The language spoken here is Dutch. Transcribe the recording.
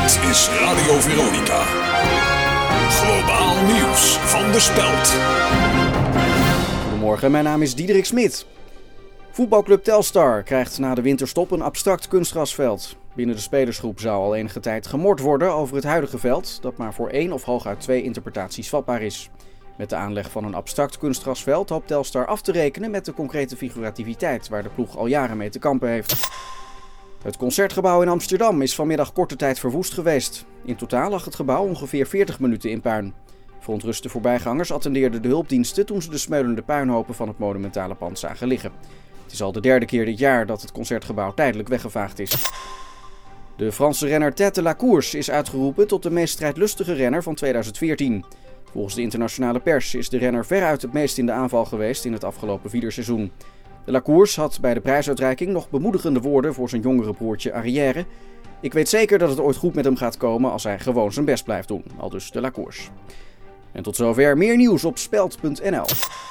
Dit is Radio Veronica. Globaal nieuws van de Speld. Goedemorgen, mijn naam is Diederik Smit. Voetbalclub Telstar krijgt na de winterstop een abstract kunstgrasveld. Binnen de spelersgroep zou al enige tijd gemord worden over het huidige veld, dat maar voor 1 of hooguit 2 interpretaties vatbaar is. Met de aanleg van een abstract kunstgrasveld hoopt Telstar af te rekenen met de concrete figurativiteit waar de ploeg al jaren mee te kampen heeft. Het Concertgebouw in Amsterdam is vanmiddag korte tijd verwoest geweest. In totaal lag het gebouw ongeveer 40 minuten in puin. Verontruste voorbijgangers attendeerden de hulpdiensten toen ze de smeulende puinhopen van het monumentale pand zagen liggen. Het is al de 3e keer dit jaar dat het Concertgebouw tijdelijk weggevaagd is. De Franse renner Tête de la Course is uitgeroepen tot de meest strijdlustige renner van 2014. Volgens de internationale pers is de renner veruit het meest in de aanval geweest in het afgelopen wielerseizoen. De la Course had bij de prijsuitreiking nog bemoedigende woorden voor zijn jongere broertje Arrière. Ik weet zeker dat het ooit goed met hem gaat komen als hij gewoon zijn best blijft doen, aldus de la Course. En tot zover meer nieuws op speld.nl.